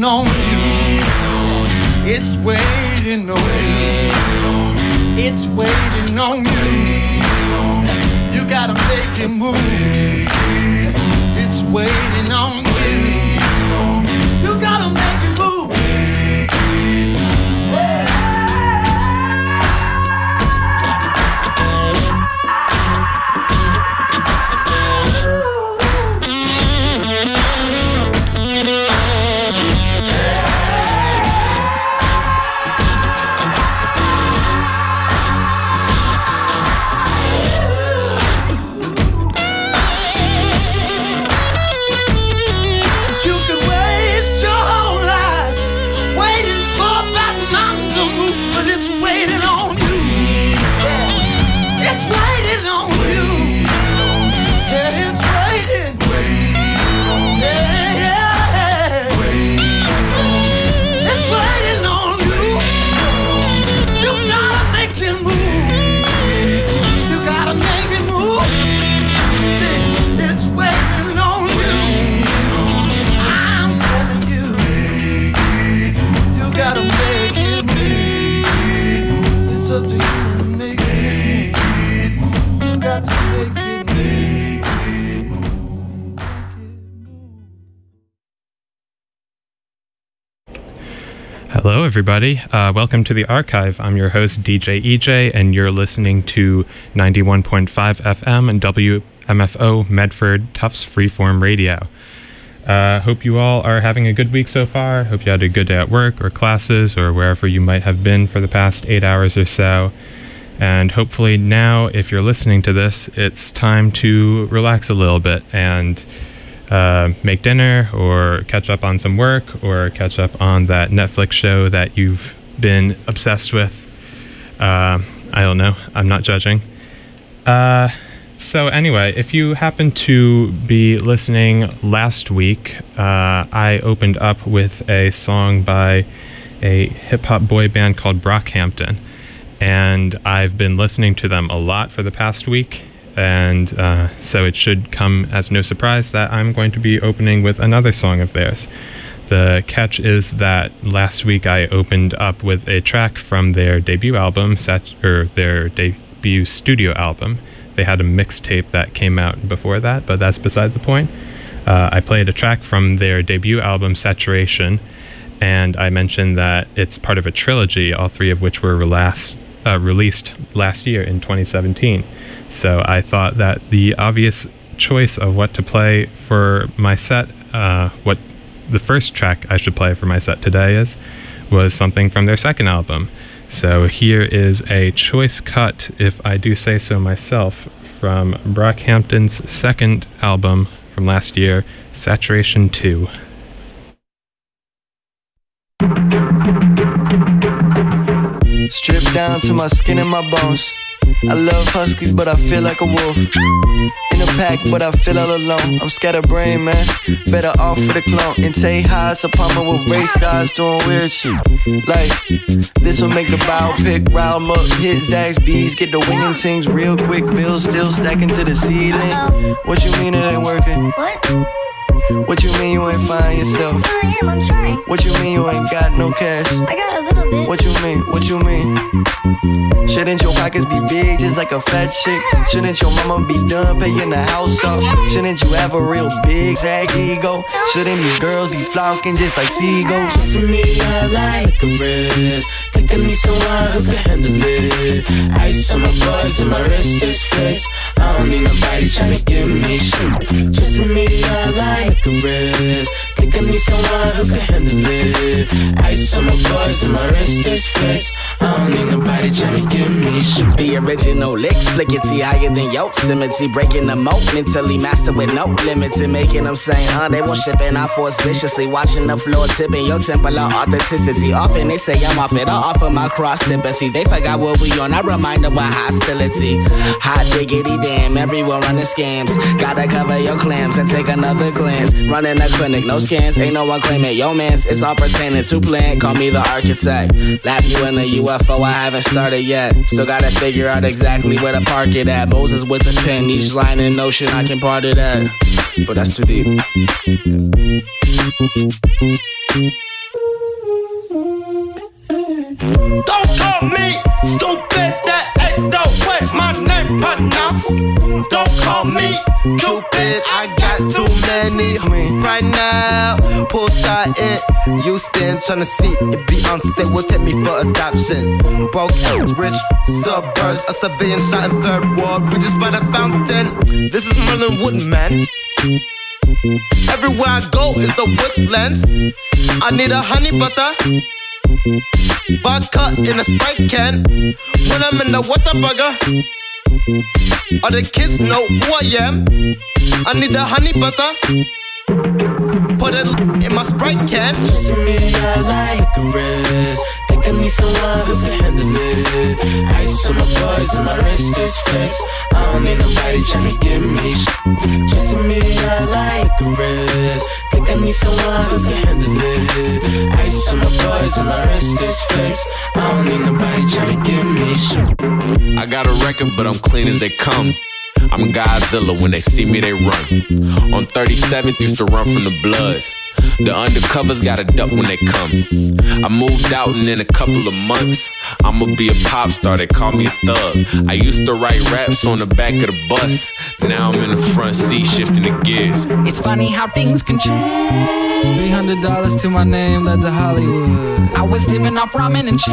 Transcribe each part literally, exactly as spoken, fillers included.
on you. It's waiting on you. It's waiting on you. You gotta make it move. It's waiting on you. You gotta make it move. Hello, everybody. Uh, welcome to The Archive. I'm your host, D J E J, and you're listening to ninety-one point five F M and W M F O Medford Tufts Freeform Radio. Uh, hope you all are having a good week so far. Hope you had a good day at work or classes or wherever you might have been for the past eight hours or so. And hopefully now, if you're listening to this, it's time to relax a little bit and Uh, make dinner or catch up on some work or catch up on that Netflix show that you've been obsessed with. Uh, I don't know. I'm not judging. Uh, so anyway, if you happen to be listening last week, uh, I opened up with a song by a hip-hop boy band called Brockhampton. And I've been listening to them a lot for the past week. And uh, so it should come as no surprise that I'm going to be opening with another song of theirs. The catch is that last week I opened up with a track from their debut album, sat- or their debut studio album. They had a mixtape that came out before that, but that's beside the point. Uh, I played a track from their debut album, Saturation, and I mentioned that it's part of a trilogy, all three of which were last, uh, released last year in twenty seventeen. So I thought that the obvious choice of what to play for my set, uh, what the first track I should play for my set today is, was something from their second album. So here is a choice cut, if I do say so myself, from Brockhampton's second album from last year, Saturation two. Stripped down to my skin and my bones. I love huskies, but I feel like a wolf. In a pack, but I feel all alone. I'm scatterbrained, man. Better off for the clone. And take highs, apartment with race eyes, doing weird shit. Like, this will make the biopic. Rile 'em up, hit Zaxby's B's, get the winging things real quick. Bills still stacking to the ceiling. What you mean it ain't working? What? What you mean you ain't find yourself? I am, I'm trying. What you mean you ain't got no cash? I got a little bit. What you mean? What you mean? Shouldn't your pockets be big just like a fat chick? Shouldn't your mama be done paying the house off? Shouldn't you have a real big zag ego? Shouldn't these girls be flocking just like seagulls? Just for me, I like a wrist. Think I need someone who can handle it. Ice on my buds and my wrist is fixed. I don't need nobody trying to give me shit. Just for me, I like a wrist. Think I need someone who can handle it. Ice on my buds and my wrist is fixed. I don't need nobody trying to give me shit. The original licks, flickety higher than Yosemite. Breaking the moat, mentally master with no limits. And making them say, huh, they won't ship and I force viciously. Watching the floor tipping your temple of authenticity. Often they say I'm off it, I offer my cross sympathy. They forgot what we on, I remind them about hostility. Hot diggity damn, everyone running scams. Gotta cover your clams and take another glance. Running a clinic, no scans, ain't no one claiming yo mans. It's all pertaining to plan, call me the architect. Lap you in the U F O, I haven't started yet. Still gotta figure out exactly where to park it at. Moses with the pen, each line in notion I can part it at. But that's too deep. Don't call me stupid, that ain't the way my name pronounced. Don't call me Cupid, I got too many right now. Poolside in Houston, tryna see if Beyonce will take me for adoption. Broke and rich suburbs, a civilian shot in third ward. We just by the fountain. This is Merlin Woodman. Everywhere I go is the woodlands. I need a honey butter, vodka in a Sprite can. When I'm in the Whataburger, all the kids know who I am. I need a honey butter, put it in my Sprite can. Just me, I like a rest. Think I need someone who can handle it. Ice on my bars and my wrist is flexed. I don't need nobody tryna give me shit. Just me, I like a rest. Think I need someone who can handle it. Ice on my bars and my wrist is flexed. I don't need nobody tryna give me shit. I got a record, but I'm clean as they come. I'm Godzilla, when they see me they run. On thirty-seventh, used to run from the Bloods. The undercovers gotta duck when they come. I moved out and in a couple of months I'ma be a pop star, they call me a thug. I used to write raps on the back of the bus. Now I'm in the front seat shifting the gears. It's funny how things can change. Three hundred dollars to my name led to Hollywood. I was living off ramen and shit.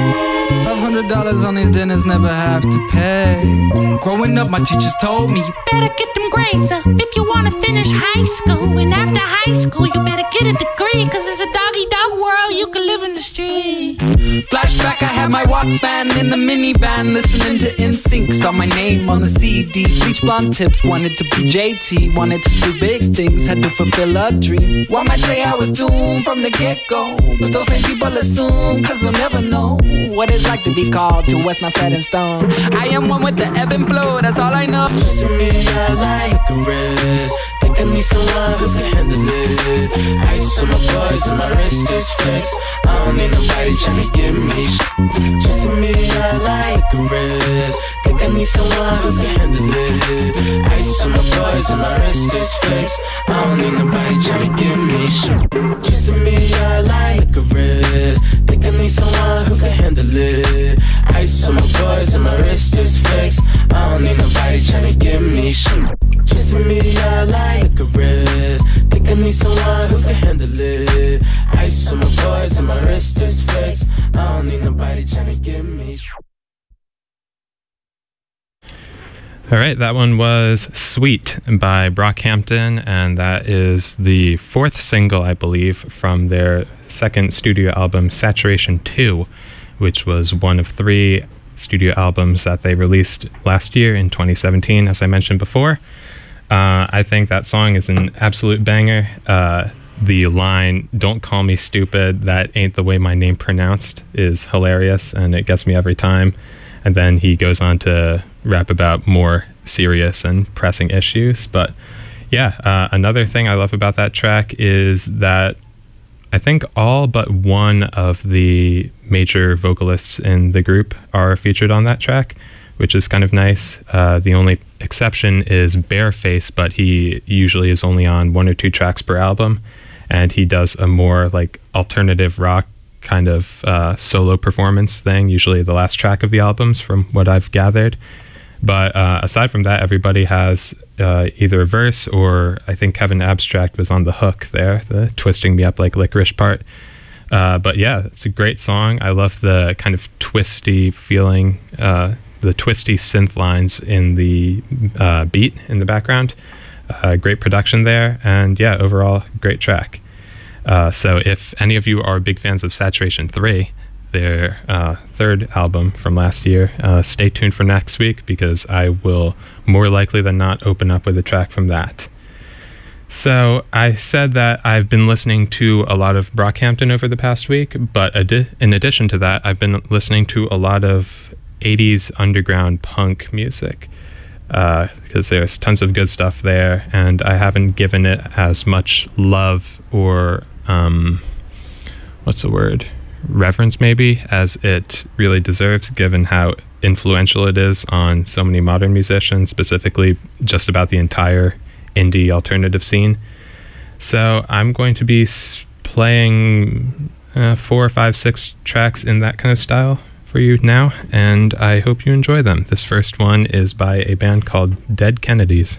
Five hundred dollars on these dinners, never have to pay. Growing up, my teachers told me, you better get them grades up if you wanna finish high school. And after high school, you better get a degree, cause it's a doggy dog world, you can live in the street. Flashback, I had my Walkman in the minivan, listening to N Sync. Saw my name on the C D. Bleach blonde tips, wanted to be J T. Wanted to do big things, had to fulfill a dream. One might say I was doomed from the get-go, but those same people assume, cause they'll never know what it's like to be called to what's not set in stone. I am one with the ebb and flow, that's all I know. Just me, I like a rest. Think I need someone who can handle it. Ice on my bars and my wrist is flexed. I don't need nobody tryna give me shit. Just me, I like a rest. Think I need someone who can handle it. Ice on my bars and my wrist is flexed. I don't need nobody tryna give me shit. Just me, I like a rest. Think I need someone who can handle it. Ice on my bars and my wrist is flexed. I don't need nobody tryna give me shit. Just me, I like a rest. Think I need someone who can handle it. Ice on my bars and my wrist is flexed. I don't need nobody tryna give me shit. All right, that one was Sweet by Brockhampton, and that is the fourth single, I believe, from their second studio album, Saturation two, which was one of three studio albums that they released last year in twenty seventeen, as I mentioned before. Uh, I think that song is an absolute banger. Uh, the line, "Don't call me stupid, that ain't the way my name pronounced," is hilarious, and it gets me every time. And then he goes on to rap about more serious and pressing issues. But yeah, uh, another thing I love about that track is that I think all but one of the major vocalists in the group are featured on that track, which is kind of nice. Uh, the only exception is Bareface, but he usually is only on one or two tracks per album, and he does a more like alternative rock kind of uh, solo performance thing, usually the last track of the albums, from what I've gathered. But uh, aside from that, everybody has uh, either a verse, or I think Kevin Abstract was on the hook there, the twisting me up like licorice part. Uh, but yeah, it's a great song. I love the kind of twisty feeling, uh, the twisty synth lines in the uh, beat in the background. Uh, great production there, and yeah, overall, great track. Uh, so if any of you are big fans of Saturation three, their uh, third album from last year, uh, stay tuned for next week, because I will more likely than not open up with a track from that. So I said that I've been listening to a lot of Brockhampton over the past week, but adi- in addition to that, I've been listening to a lot of eighties underground punk music, because uh, there's tons of good stuff there, and I haven't given it as much love or um, what's the word? reverence maybe as it really deserves, given how influential it is on so many modern musicians, specifically just about the entire indie alternative scene. So I'm going to be playing uh, four, five, six tracks in that kind of style for you now, and I hope you enjoy them. This first one is by a band called Dead Kennedys.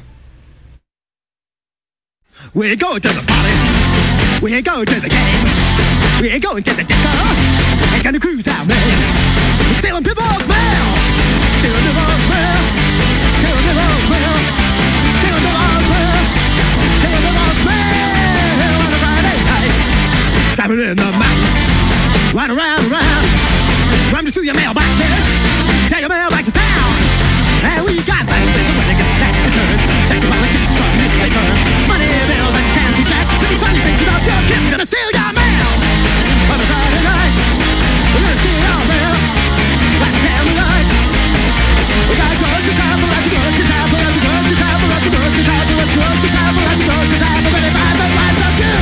We're going to the party, we're going to the game, we're going to the disco, we're gonna cruise out, man. We're stealing people's mail, stealing people's mail, stealing people's mail, stealing people's mail, stealing people's mail on a Friday night. Driving in the mountains, right around, around, run just through your mailboxes, take your mail back to town. And we got money, when it gets tax returns, checks the politicians from it, they burn. Money bills and fancy checks, pretty funny pictures of your kids gonna steal your mail. On a Friday night, we're gonna steal your mail. Like a family night. We got grocery time, we'll have to grocery time, we'll have to grocery time, we'll have to grocery time, we'll have to grocery time, we'll have to grocery time, we'll have to find the lives of you.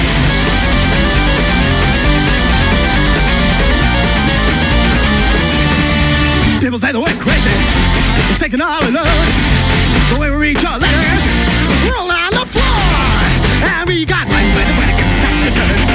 People say the word crazy, it's taking all alone. But when we reach our letters, roll on the floor. And we got right when it gets tax returns,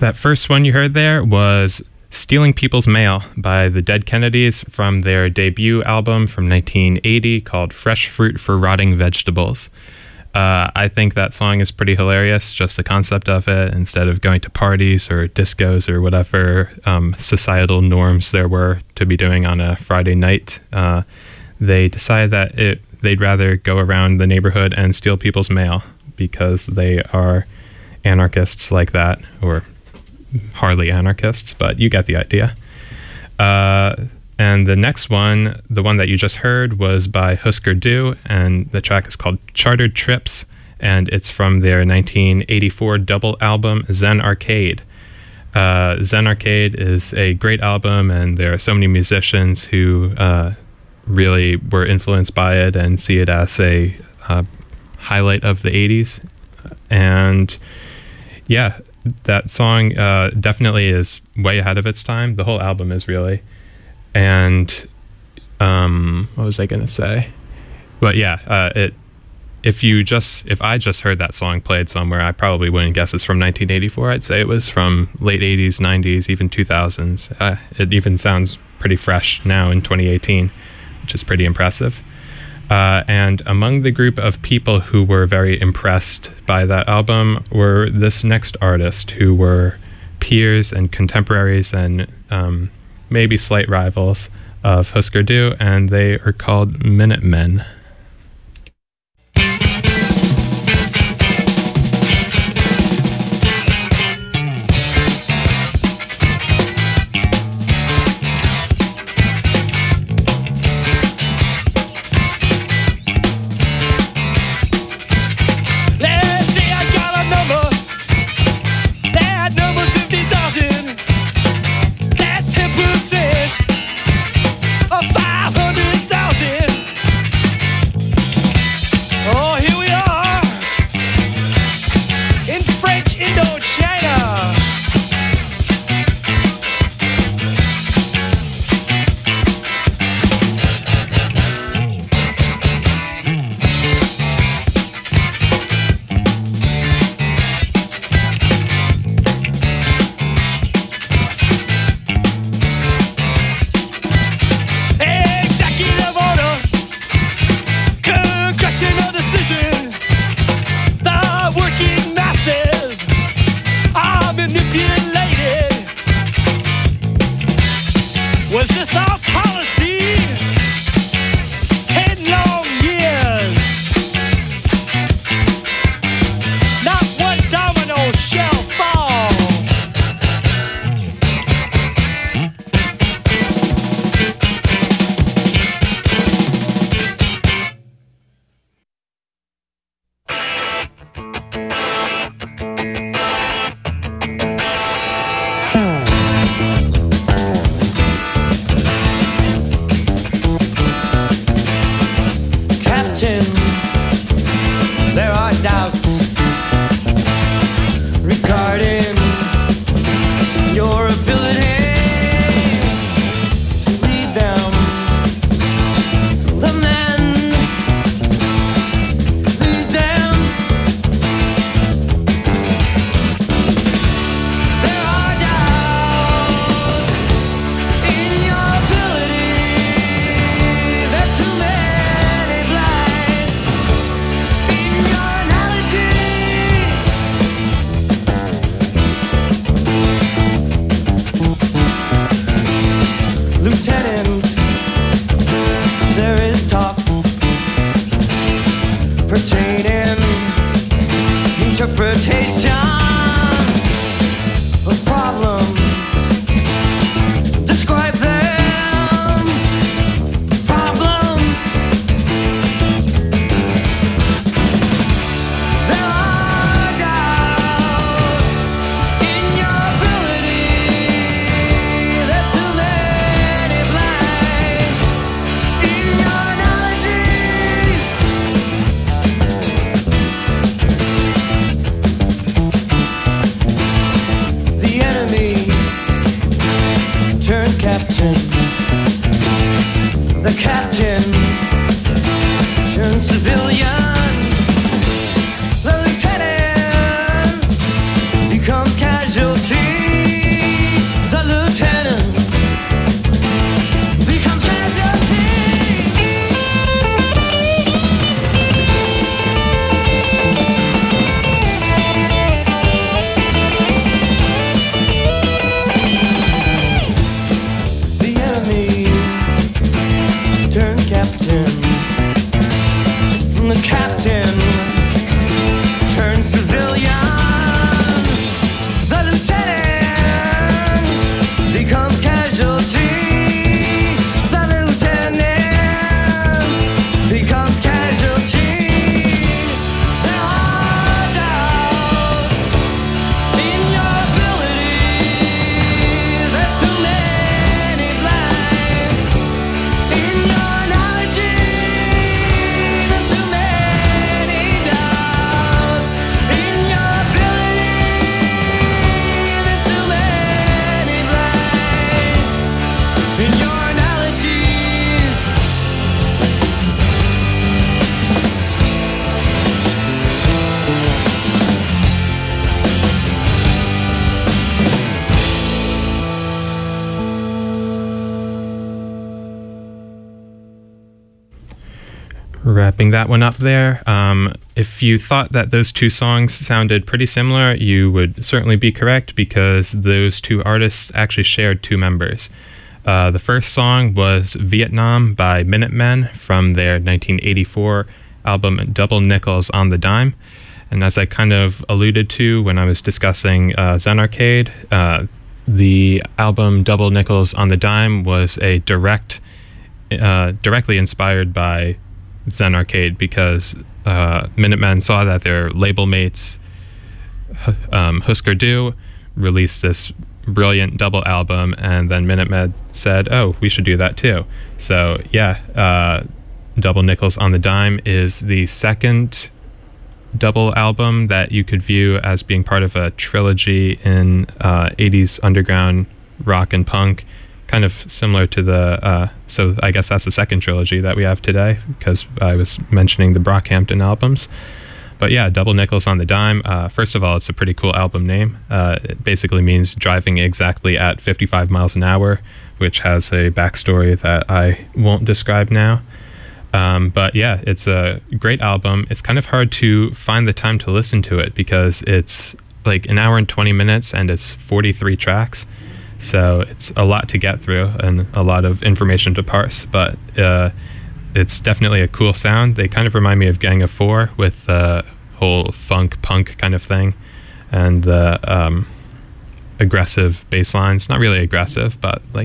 That first one you heard there was Stealing People's Mail by the Dead Kennedys from their debut album from nineteen eighty called Fresh Fruit for Rotting Vegetables. Uh, I think that song is pretty hilarious, just the concept of it. Instead of going to parties or discos or whatever um, societal norms there were to be doing on a Friday night, uh, they decided that it they'd rather go around the neighborhood and steal people's mail because they are anarchists like that, or hardly anarchists, but you get the idea. Uh, and the next one, the one that you just heard, was by Husker Du, and the track is called Chartered Trips, and it's from their nineteen eighty-four double album Zen Arcade. Uh, Zen Arcade is a great album, and there are so many musicians who uh, really were influenced by it and see it as a uh, highlight of the eighties. And yeah, that song uh, definitely is way ahead of its time. The whole album is really. And um, what was I going to say? But yeah, uh, it. If you just, if I just heard that song played somewhere, I probably wouldn't guess it's from nineteen eighty-four. I'd say it was from late eighties, nineties, even two thousands. Uh, it even sounds pretty fresh now in twenty eighteen, which is pretty impressive. Uh, and among the group of people who were very impressed by that album were this next artist, who were peers and contemporaries and um, maybe slight rivals of Husker Du, and they are called Minutemen. five hundred thousand. the captain turns civilian. The lieutenant becomes casualty. The lieutenant becomes casualty. There are doubts in your ability. There's too many blanks in your analogy. There's too many doubts in your ability. There's too many blanks in your analogy. Wrapping that one up there. Um, if you thought that those two songs sounded pretty similar, you would certainly be correct because those two artists actually shared two members. Uh, the first song was Vietnam by Minutemen from their nineteen eighty-four album Double Nickels on the Dime. And as I kind of alluded to when I was discussing uh, Zen Arcade, uh, the album Double Nickels on the Dime was a direct, uh, directly inspired by Zen Arcade because uh, Minutemen saw that their label mates, um, Husker Du, released this brilliant double album, and then Minutemen said, oh, we should do that too. So yeah, uh, Double Nickels on the Dime is the second double album that you could view as being part of a trilogy in uh, eighties underground rock and punk, kind of similar to the, uh, so I guess that's the second trilogy that we have today, because I was mentioning the Brockhampton albums. But yeah, Double Nickels on the Dime. Uh, first of all, it's a pretty cool album name. Uh, it basically means driving exactly at fifty-five miles an hour, which has a backstory that I won't describe now. Um, but yeah, it's a great album. It's kind of hard to find the time to listen to it because it's like an hour and twenty minutes and it's forty-three tracks. So it's a lot to get through and a lot of information to parse, but uh, it's definitely a cool sound. They kind of remind me of Gang of Four with the whole funk punk kind of thing and the um, aggressive bass lines. Not really aggressive, but like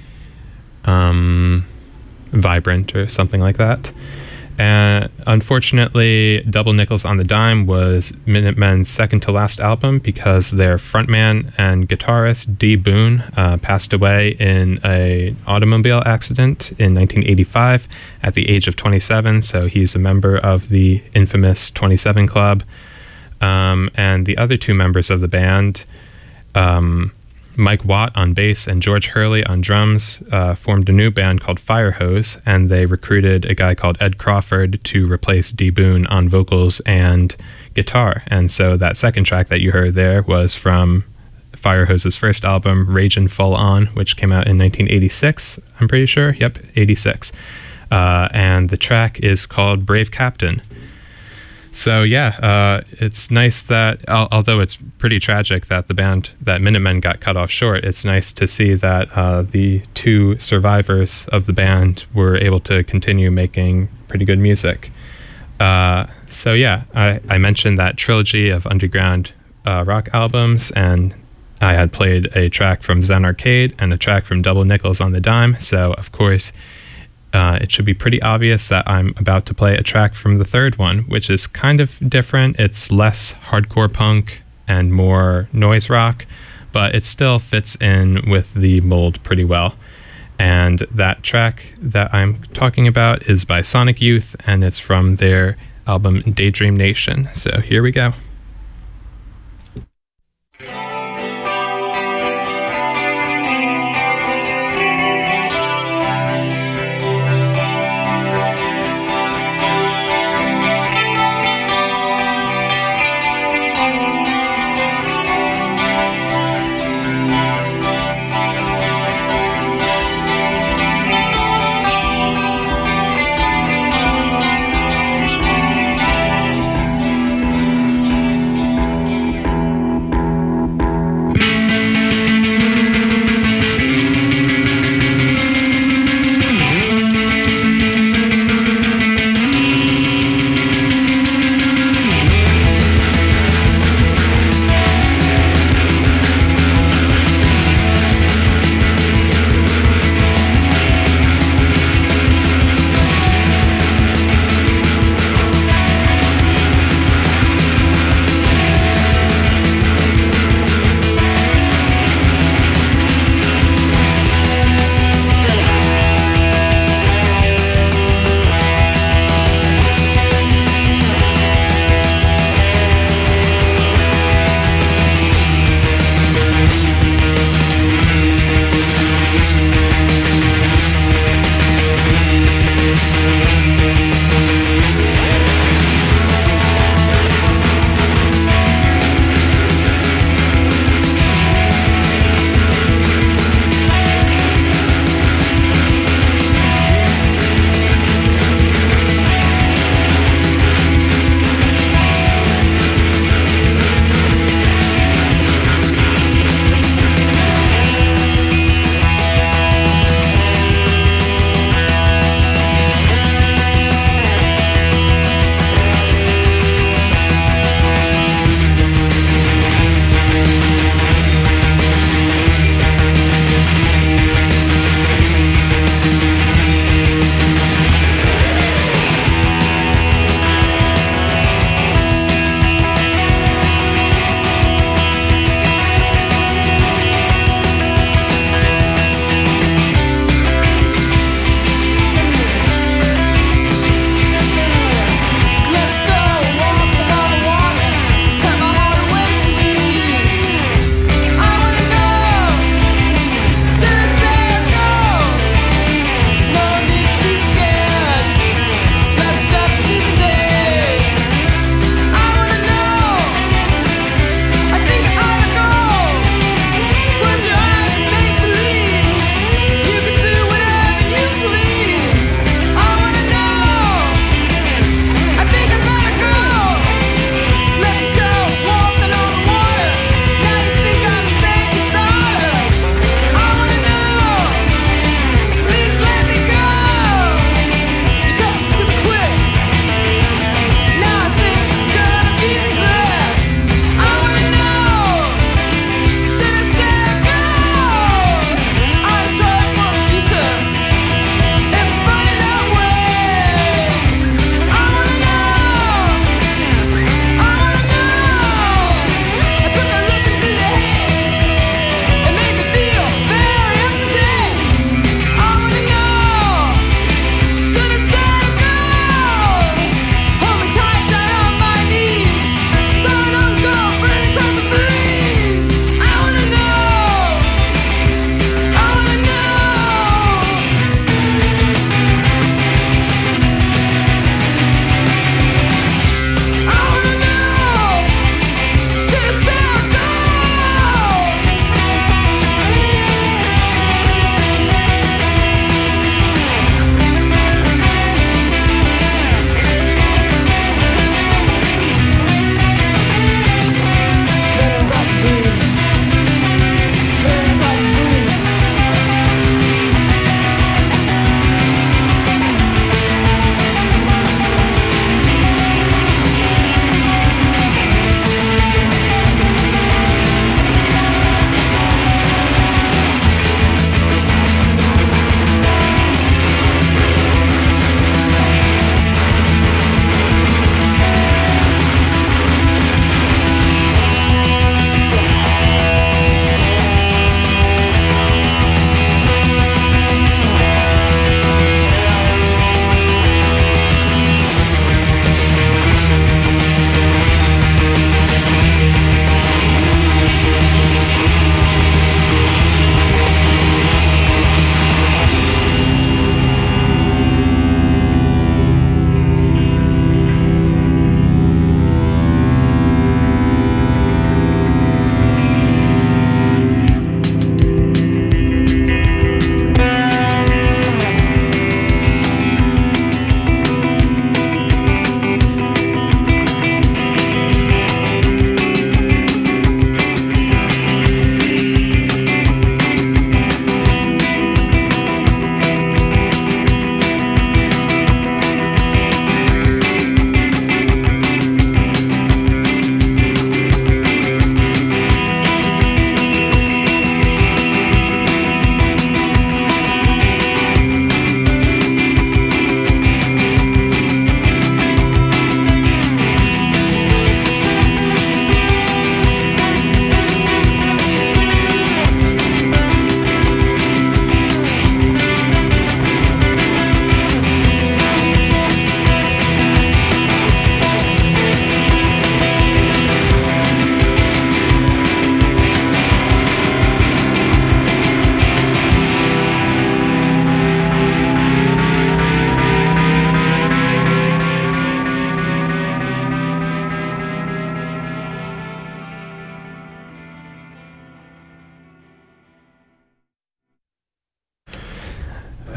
um, vibrant or something like that. And unfortunately, Double Nickels on the Dime was Minutemen's second to last album because their frontman and guitarist D. Boone uh, passed away in an automobile accident in nineteen eighty-five at the age of twenty-seven. So he's a member of the infamous twenty-seven Club. Um, and the other two members of the band, um, Mike Watt on bass and George Hurley on drums, uh, formed a new band called Firehose, and they recruited a guy called Ed Crawford to replace D. Boone on vocals and guitar. And so that second track that you heard there was from Firehose's first album, Ragin' Full On, which came out in nineteen eighty-six, I'm pretty sure. Yep, eighty-six. Uh, and the track is called Brave Captain. So yeah, uh, it's nice that, al- although it's pretty tragic that the band, that Minutemen got cut off short, it's nice to see that uh, the two survivors of the band were able to continue making pretty good music. Uh, so yeah, I, I mentioned that trilogy of underground uh, rock albums, and I had played a track from Zen Arcade and a track from Double Nickels on the Dime, so of course Uh, it should be pretty obvious that I'm about to play a track from the third one, which is kind of different. It's less hardcore punk and more noise rock, but it still fits in with the mold pretty well. And that track that I'm talking about is by Sonic Youth, and it's from their album Daydream Nation. So here we go.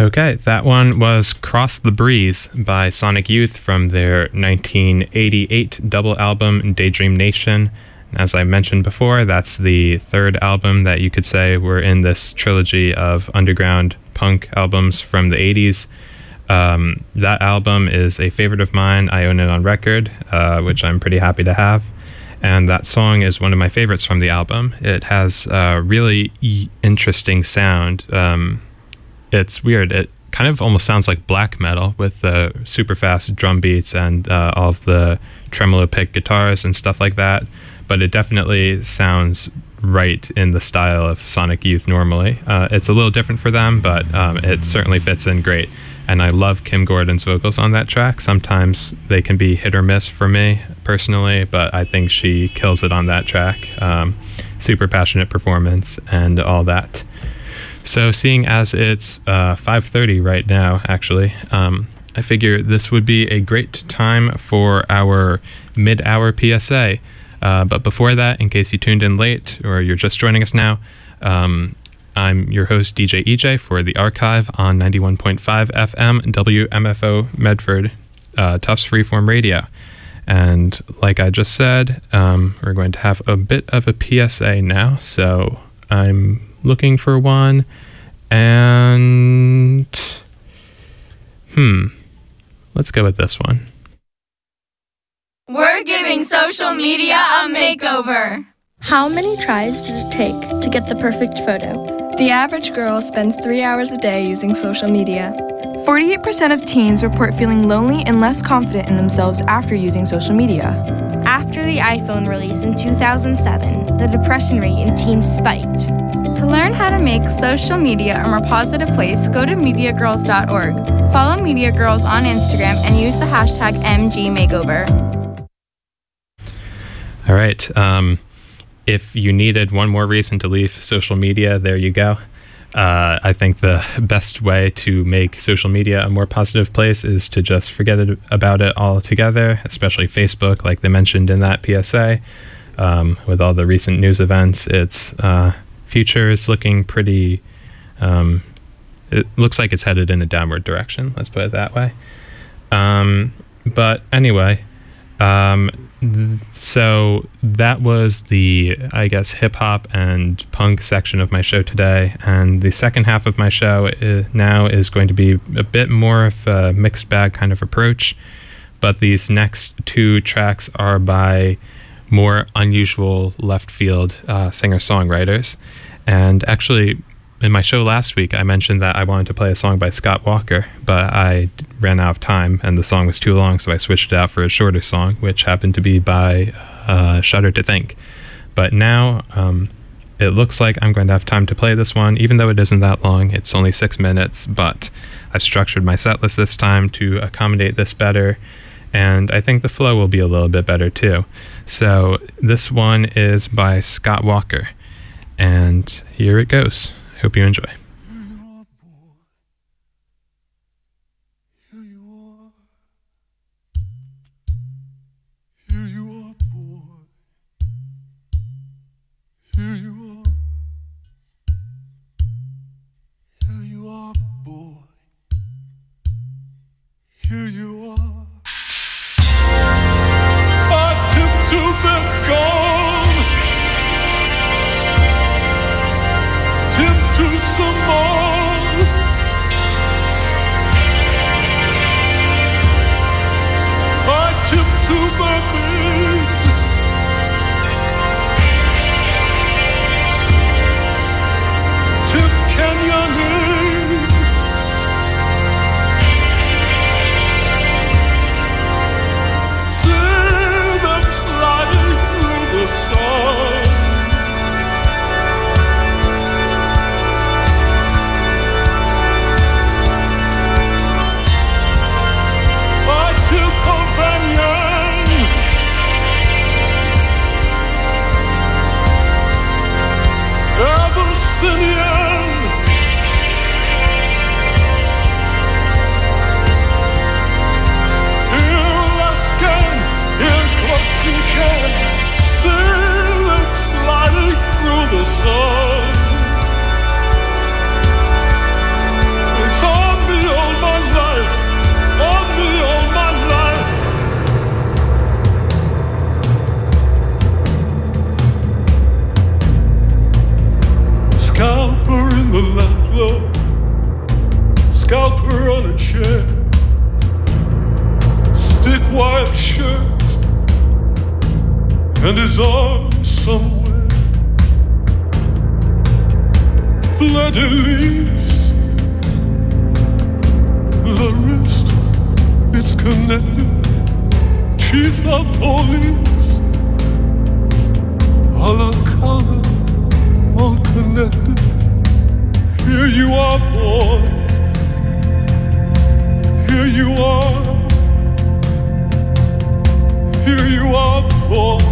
Okay, that one was Cross the Breeze by Sonic Youth from their nineteen eighty-eight double album Daydream Nation. As I mentioned before, that's the third album that you could say were in this trilogy of underground punk albums from the eighties. Um, that album is a favorite of mine. I own it on record, uh, which I'm pretty happy to have. And that song is one of my favorites from the album. It has a really e- interesting sound. Um, it's weird. It kind of almost sounds like black metal with the super fast drum beats and uh, all of the tremolo pick guitars and stuff like that. But it definitely sounds right in the style of Sonic Youth normally. Uh, it's a little different for them, but um, it certainly fits in great. And I love Kim Gordon's vocals on that track. Sometimes they can be hit or miss for me personally, but I think she kills it on that track. Um, super passionate performance and all that. So seeing as it's uh, five thirty right now, actually, um, I figure this would be a great time for our mid-hour P S A. Uh, but before that, in case you tuned in late or you're just joining us now, um, I'm your host, D J E J, for The Archive on ninety-one point five F M, W M F O Medford, uh, Tufts Freeform Radio. And like I just said, um, we're going to have a bit of a P S A now. So I'm looking for one. And, hmm, let's go with this one. We're giving social media a makeover. How many tries does it take to get the perfect photo? The average girl spends three hours a day using social media. forty-eight percent of teens report feeling lonely and less confident in themselves after using social media. After the iPhone release in two thousand seven, the depression rate in teens spiked. To learn how to make social media a more positive place, go to media girls dot org. Follow Media Girls on Instagram and use the hashtag M G Makeover. All right. Um, if you needed one more reason to leave social media, there you go. Uh, I think the best way to make social media a more positive place is to just forget it, about it altogether, especially Facebook, like they mentioned in that P S A. Um, with all the recent news events, its uh, future is looking pretty... Um, it looks like it's headed in a downward direction, let's put it that way. Um, but anyway... Um, so that was the, I guess, hip-hop and punk section of my show today, and the second half of my show is, now is going to be a bit more of a mixed bag kind of approach, but these next two tracks are by more unusual left field uh, singer-songwriters. And actually, in my show last week, I mentioned that I wanted to play a song by Scott Walker, but I ran out of time and the song was too long, so I switched it out for a shorter song, which happened to be by uh, Shudder to Think. But now, um, it looks like I'm going to have time to play this one, even though it isn't that long. It's only six minutes, but I've structured my set list this time to accommodate this better, and I think the flow will be a little bit better too. So this one is by Scott Walker, and here it goes. Hope you enjoy. Here you are. I took to the gold. Tip to some thick white shirt and his arms somewhere. Fleur-de-lis, the wrist is connected. Chief of police, a la color, all connected. Here you are, boy. Here you are. Here you are, boy.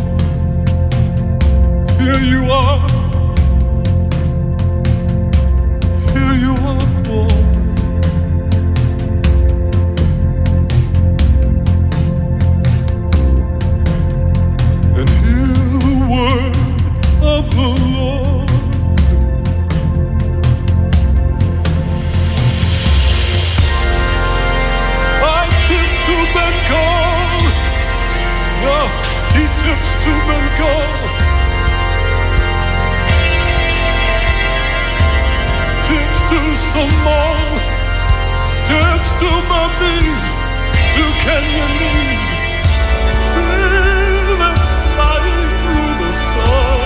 Here you are. Here you are, boy. And hear the word of the Lord. I tip to Bengal. No, he tips to Bengal. Tips to Somal. Tips to Burmese. To Kenyanese. See them flying through the sun.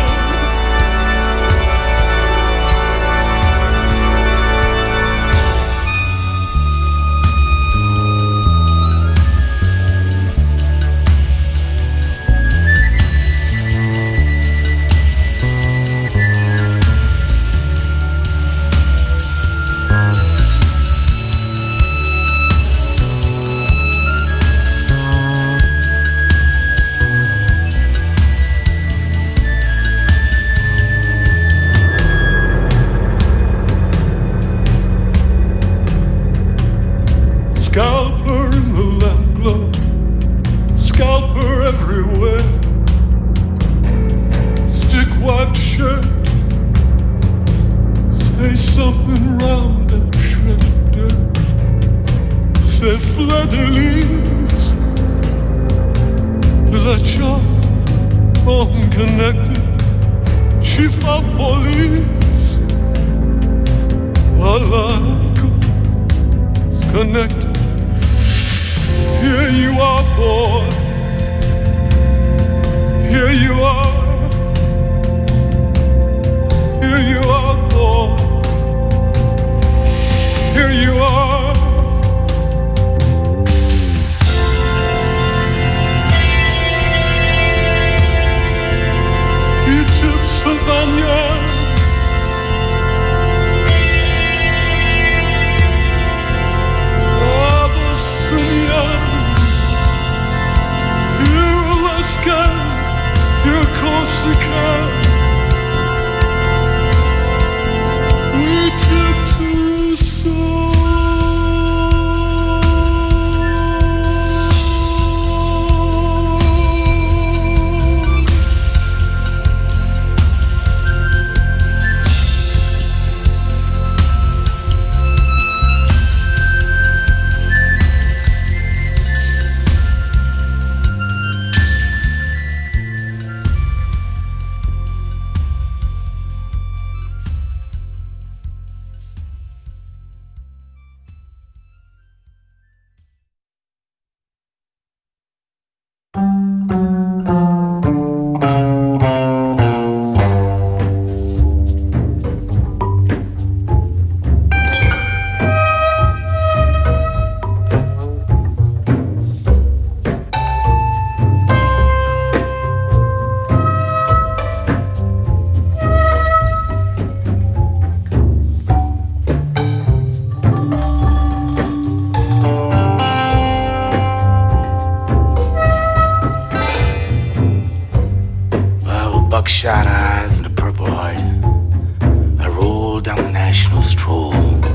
Scalper in the lamp glow, scalper everywhere. Stick white shirt, say something round and shredded dirt. Say fleur-de-lis, la job unconnected. Chief of police, a la connected. Here you are, boy. Here you are. Here you are, boy. Here you are. He tips Savannah. You're Corsica. We tip to soul. Buckshot eyes and a purple heart, I rolled down the national stroll.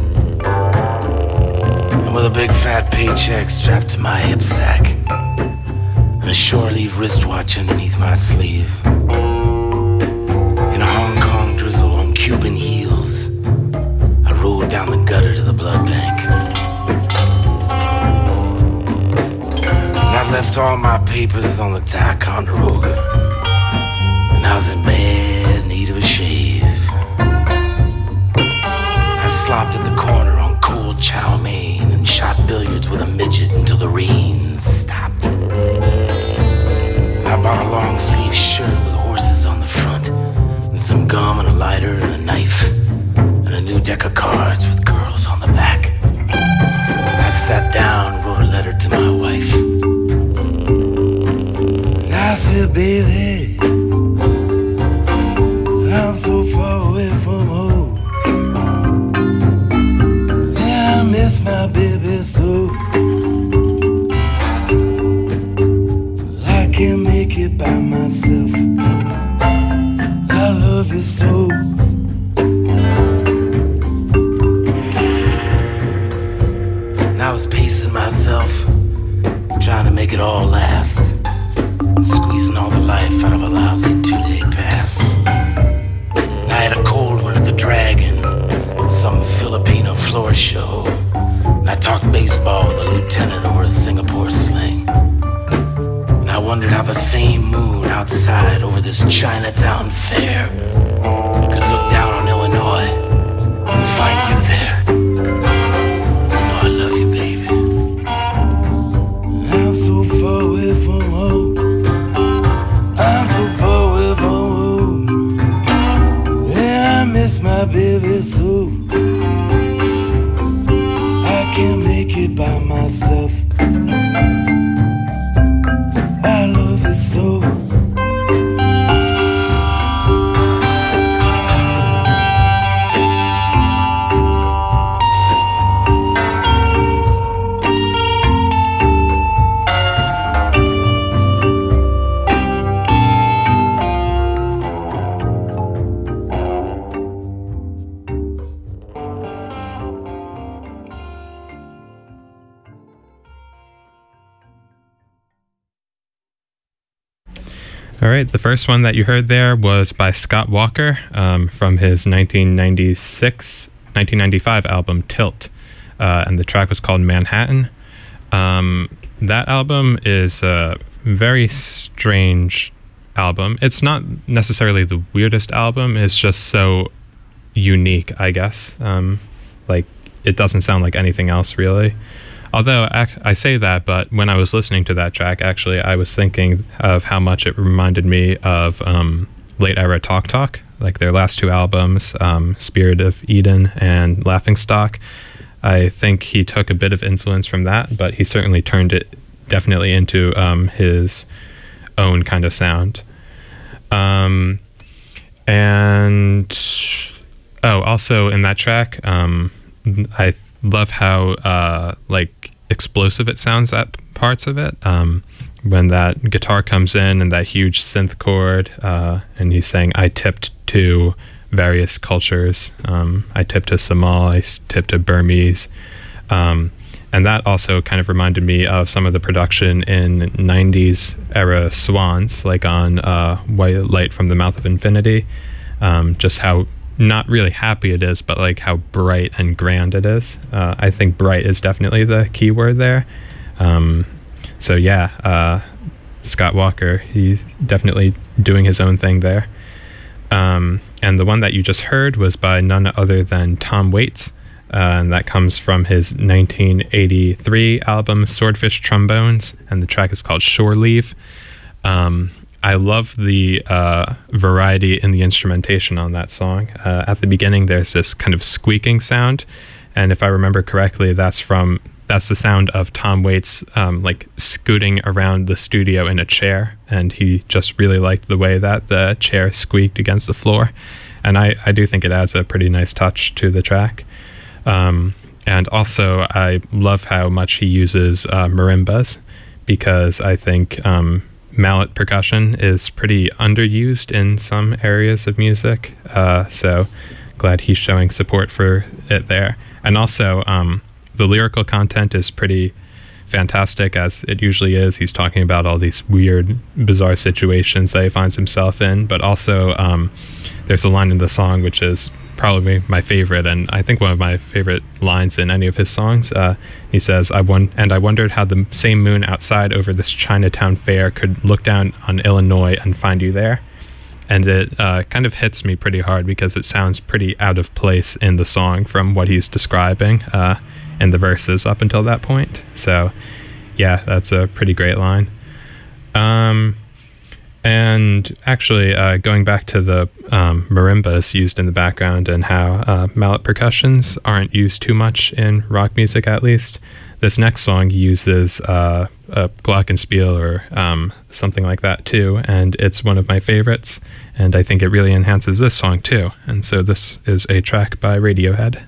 And with a big fat paycheck strapped to my hip sack, and a shore leave wristwatch underneath my sleeve, in a Hong Kong drizzle on Cuban heels, I rode down the gutter to the blood bank. And I left all my papers on the Ticonderoga, I was in bad need of a shave. I slopped at the corner on cold chow mein and shot billiards with a midget until the rain stopped. to my wife. I said, baby, I'm so far away from home. Yeah, I miss my baby so. I can't make it by myself. I love you so. And I was pacing myself, trying to make it all last, squeezing all the life out of a lousy two-day pass. And I had a cold one at the Dragon, some Filipino floor show. And I talked baseball with a lieutenant over a Singapore sling. And I wondered how the same moon outside over this Chinatown fair could look down on Illinois and find you there. You know I love you, baby. I'm so far away from home. I'm so far away from home. Yeah, I miss my baby so. I can't make it by myself. I love you so. All right, the first one that you heard there was by Scott Walker um, from his nineteen ninety-six, nineteen ninety-five album Tilt, uh, and the track was called Manhattan. Um, that album is a very strange album. It's not necessarily the weirdest album, it's just so unique, I guess. Um, like, it doesn't sound like anything else, really. Although I say that, but when I was listening to that track, actually, I was thinking of how much it reminded me of um, late era Talk Talk, like their last two albums, um, Spirit of Eden and Laughingstock. I think he took a bit of influence from that, but he certainly turned it definitely into um, his own kind of sound. Um, and, oh, also in that track, um, I love how uh like explosive it sounds at parts of it, um when that guitar comes in and that huge synth chord, uh and he's saying I tipped to various cultures, um I tipped to Samal, I tipped to Burmese, um and that also kind of reminded me of some of the production in nineties era Swans, like on uh White Light from the Mouth of Infinity, um just how not really happy it is, but like how bright and grand it is. Uh, I think bright is definitely the key word there. Um, so yeah, uh, Scott Walker, he's definitely doing his own thing there. Um, and the one that you just heard was by none other than Tom Waits, uh, and that comes from his nineteen eighty-three album Swordfish Trombones, and the track is called Shore Leave. Um, I love the uh, variety in the instrumentation on that song. Uh, at the beginning, there's this kind of squeaking sound, and if I remember correctly, that's from that's the sound of Tom Waits um, like scooting around the studio in a chair, and he just really liked the way that the chair squeaked against the floor, and I, I do think it adds a pretty nice touch to the track. Um, and also, I love how much he uses uh, marimbas, because I think um, mallet percussion is pretty underused in some areas of music, uh, so glad he's showing support for it there. And also, um, the lyrical content is pretty fantastic, as it usually is. He's talking about all these weird, bizarre situations that he finds himself in, but also um, there's a line in the song which is probably my favorite, and I think one of my favorite lines in any of his songs. Uh, he says, I won- and I wondered how the same moon outside over this Chinatown fair could look down on Illinois and find you there. And it uh, kind of hits me pretty hard, because it sounds pretty out of place in the song from what he's describing uh, in the verses up until that point. So yeah, that's a pretty great line. Um, and actually, uh, going back to the um, marimbas used in the background and how uh, mallet percussions aren't used too much in rock music, at least, this next song uses uh, a glockenspiel or um, something like that too, and it's one of my favorites, and I think it really enhances this song too. And so this is a track by Radiohead.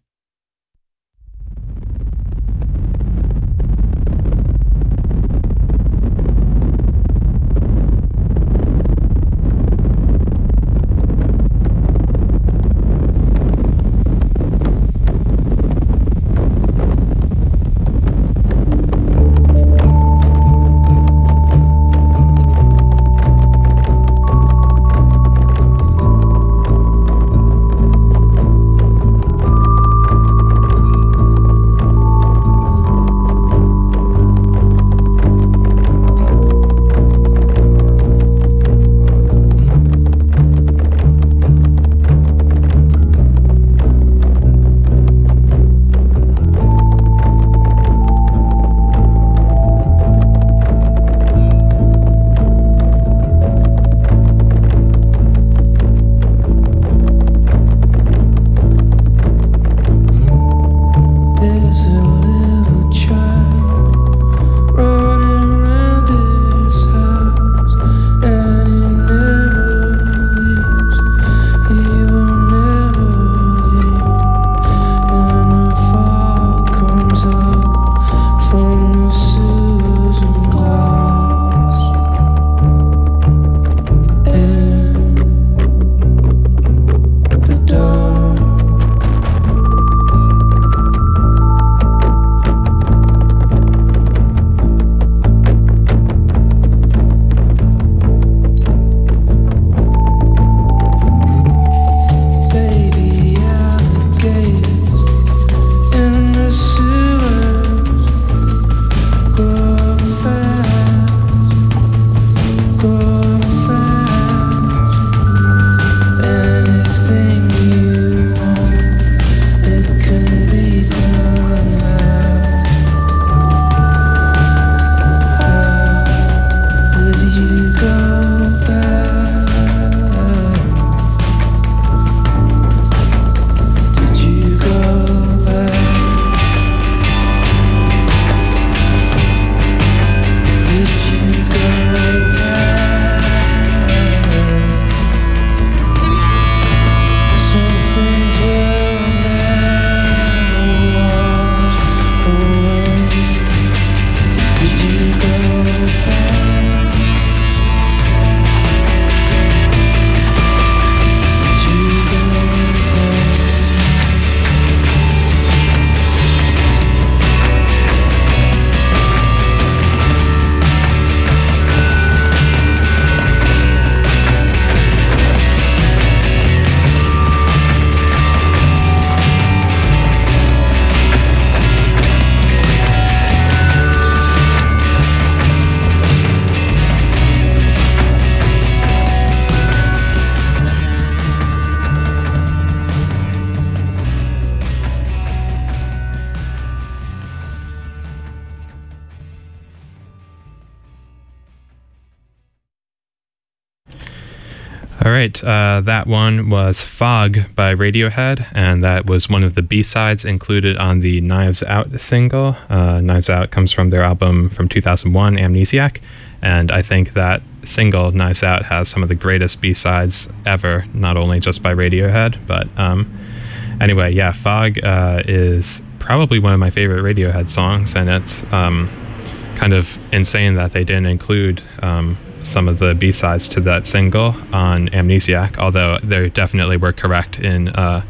All right, uh, that one was Fog by Radiohead, and that was one of the B-sides included on the Knives Out single. Uh, Knives Out comes from their album from two thousand one, Amnesiac, and I think that single, Knives Out, has some of the greatest B-sides ever, not only just by Radiohead, but um, anyway, yeah, Fog uh, is probably one of my favorite Radiohead songs, and it's um, kind of insane that they didn't include um, some of the B-sides to that single on Amnesiac, although they definitely were correct in, uh,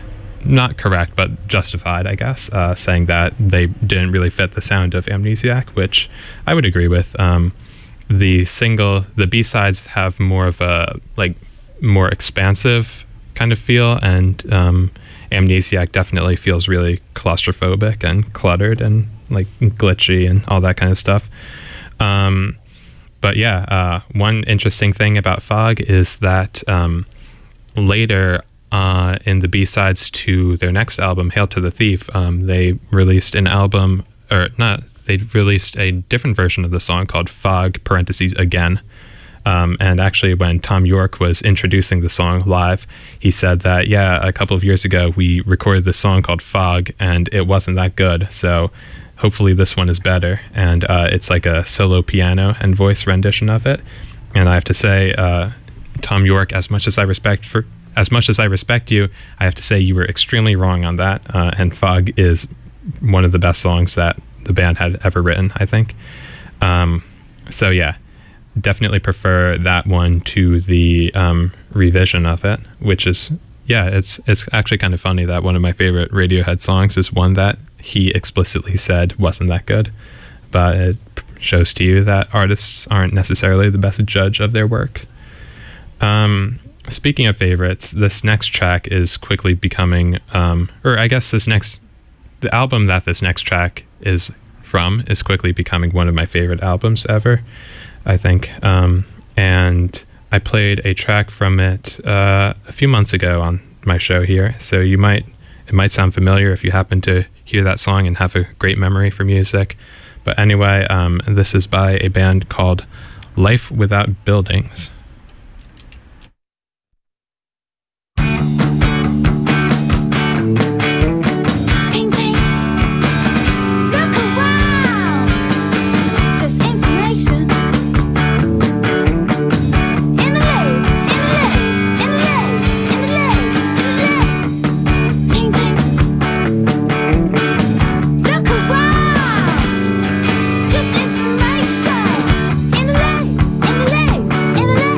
not correct, but justified, I guess, uh, saying that they didn't really fit the sound of Amnesiac, which I would agree with. Um, the single, the B-sides have more of a, like, more expansive kind of feel, and um, Amnesiac definitely feels really claustrophobic and cluttered and, like, glitchy and all that kind of stuff. Um, But yeah, uh, one interesting thing about Fog is that um, later uh, in the B-sides to their next album, Hail to the Thief, um, they released an album, or not, they released a different version of the song called Fog, parentheses, Again. Um, and actually, when Tom York was introducing the song live, he said that, yeah, a couple of years ago, we recorded this song called Fog, and it wasn't that good. So hopefully this one is better. And uh, it's like a solo piano and voice rendition of it. And I have to say, uh, Tom York, as much as I respect for as much as I respect you, I have to say you were extremely wrong on that. Uh, and Fog is one of the best songs that the band had ever written, I think. Um, so yeah, definitely prefer that one to the um, revision of it, which is, yeah, it's it's actually kind of funny that one of my favorite Radiohead songs is one that he explicitly said wasn't that good. But it shows to you that artists aren't necessarily the best judge of their work. Um, speaking of favorites, this next track is quickly becoming, um, or I guess this next, the album that this next track is from is quickly becoming one of my favorite albums ever, I think. Um, and I played a track from it uh, a few months ago on my show here, so you might, it might sound familiar if you happen to hear that song and have a great memory for music. But anyway, um, this is by a band called Life Without Buildings. In the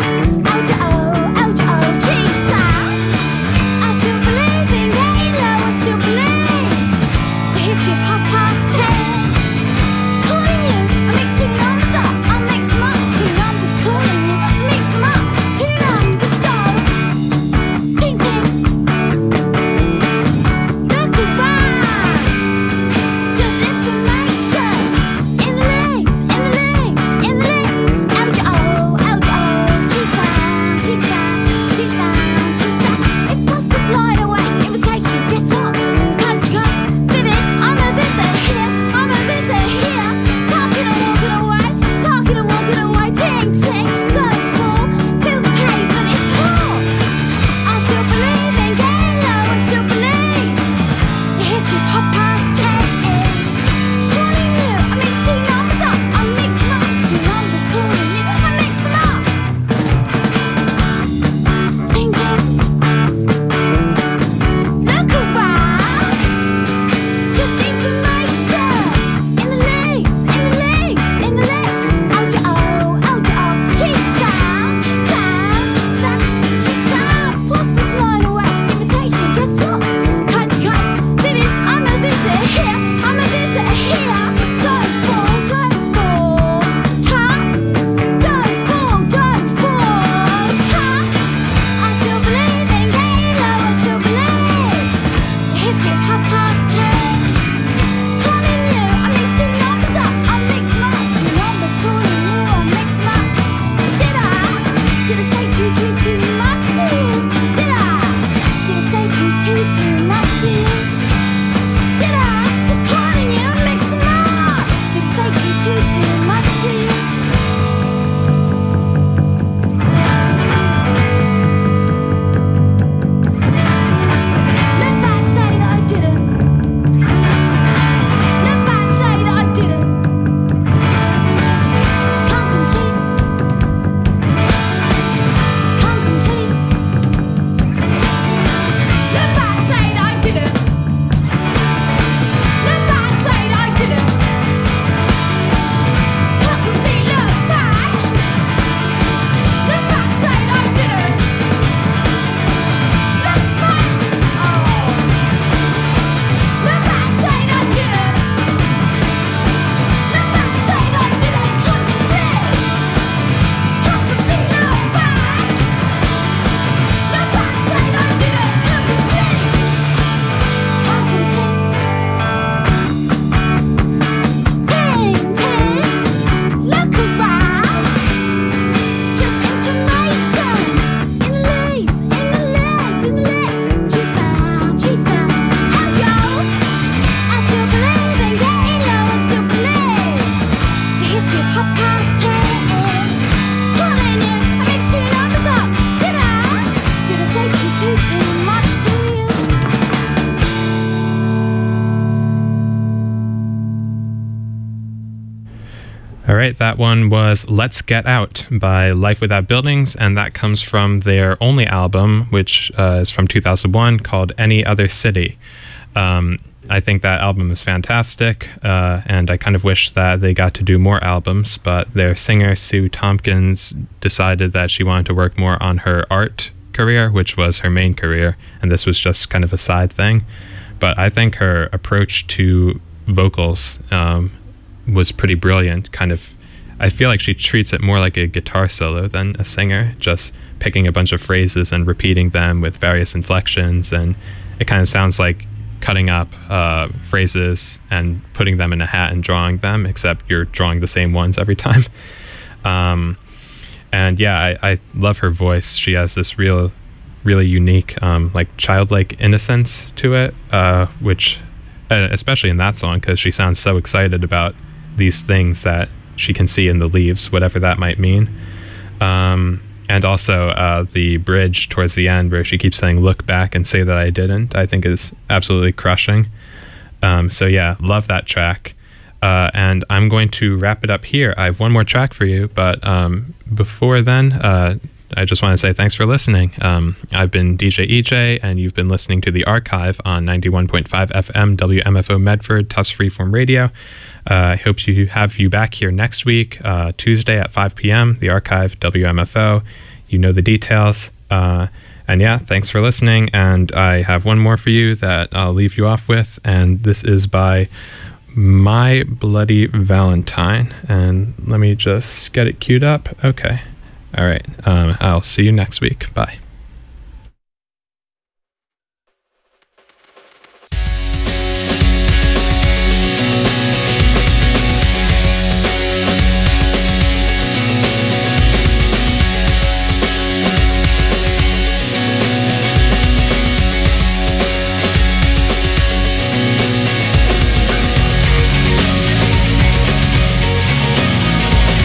right, that one was Let's Get Out by Life Without Buildings, and that comes from their only album, which uh, is from two thousand one, called Any Other City. Um, I think that album is fantastic, uh, and I kind of wish that they got to do more albums, but their singer, Sue Tompkins, decided that she wanted to work more on her art career, which was her main career, and this was just kind of a side thing. But I think her approach to vocals um, was pretty brilliant. Kind of, I feel like she treats it more like a guitar solo than a singer, just picking a bunch of phrases and repeating them with various inflections, and it kind of sounds like cutting up uh, phrases and putting them in a hat and drawing them, except you're drawing the same ones every time. Um, and yeah, I, I love her voice. She has this real, really unique, um, like childlike innocence to it, uh, which, uh, especially in that song, because she sounds so excited about these things that she can see in the leaves, whatever that might mean. Um, and also uh, the bridge towards the end where she keeps saying, look back and say that I didn't, I think is absolutely crushing. Um, so yeah, love that track. Uh, and I'm going to wrap it up here. I have one more track for you, but um, before then, uh, I just want to say thanks for listening. Um, I've been D J E J, and you've been listening to The Archive on ninety-one point five F M W M F O Medford, Tufts Freeform Radio. Uh, I hope to have you back here next week, uh, Tuesday at five p.m., The Archive, W M F O. You know the details. Uh, and yeah, thanks for listening. And I have one more for you that I'll leave you off with, and this is by My Bloody Valentine. And let me just get it queued up. Okay. All right. Um, I'll see you next week. Bye.